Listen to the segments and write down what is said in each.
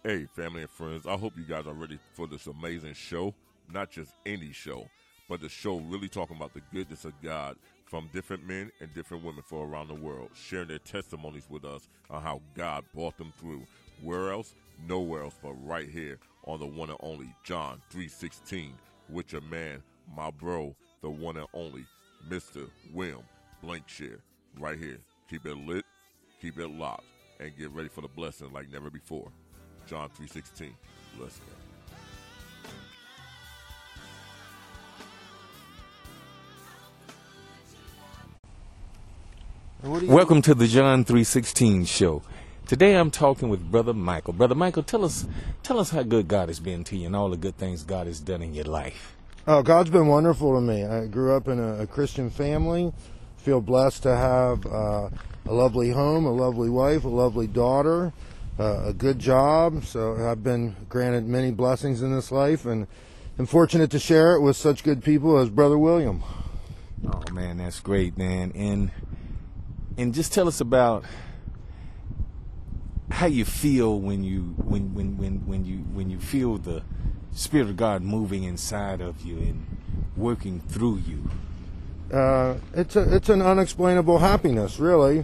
Hey, family and friends, I hope you guys are ready for this amazing show. Not just any show, but the show really talking about the goodness of God from different men and different women from around the world, sharing their testimonies with us on how God brought them through. Where else? Nowhere else but right here on the one and only John 3:16 with your man, my bro, the one and only Mr. William Blankshire. Right here. Keep it lit, keep it locked, and get ready for the blessing like never before. John 3:16. Let's go. Welcome to the John 3:16 show. Today I'm talking with Brother Michael. Brother Michael, tell us how good God has been to you and all the good things God has done in your life. Oh, God's been wonderful to me. I grew up in a Christian family. Feel blessed to have a lovely home, a lovely wife, a lovely daughter, a good job. So I've been granted many blessings in this life, and I'm fortunate to share it with such good people as Brother William. Oh man, that's great, man. And just tell us about how you feel when you feel the Spirit of God moving inside of you and working through you. It's an unexplainable happiness, really.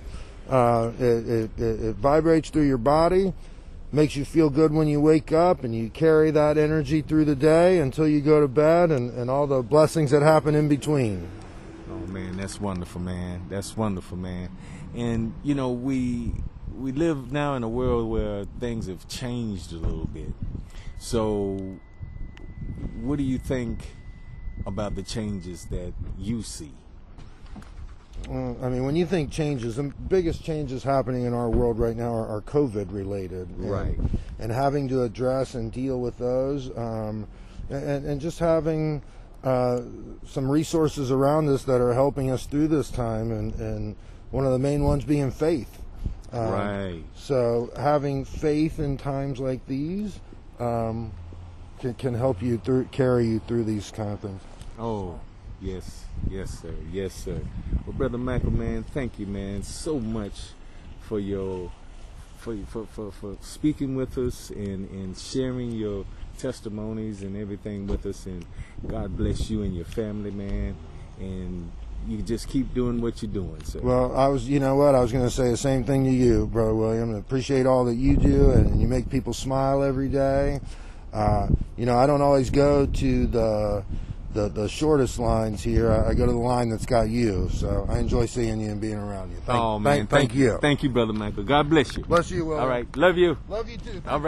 It vibrates through your body, makes you feel good when you wake up, and you carry that energy through the day until you go to bed, and all the blessings that happen in between. Oh man, that's wonderful, man. That's wonderful, man. And you know, we live now in a world where things have changed a little bit. So what do you think about the changes that you see? I mean, when you think changes, the biggest changes happening in our world right now are COVID related. Right. And having to address and deal with those, and just having some resources around us that are helping us through this time, and one of the main ones being faith. Right. So having faith in times like these can help you carry you through these kind of things. Oh, yes, sir. Well, Brother Michael, man, thank you, man, so much for for speaking with us and sharing your testimonies and everything with us. And God bless you and your family, man. And you just keep doing what you're doing, sir. Well, I was going to say the same thing to you, Brother William. I appreciate all that you do, and you make people smile every day. I don't always go to the shortest lines here. I go to the line that's got you. So I enjoy seeing you and being around you. Thank you. Thank you, Brother Michael. God bless you. Bless you, William. All right. Love you. Love you too. All right.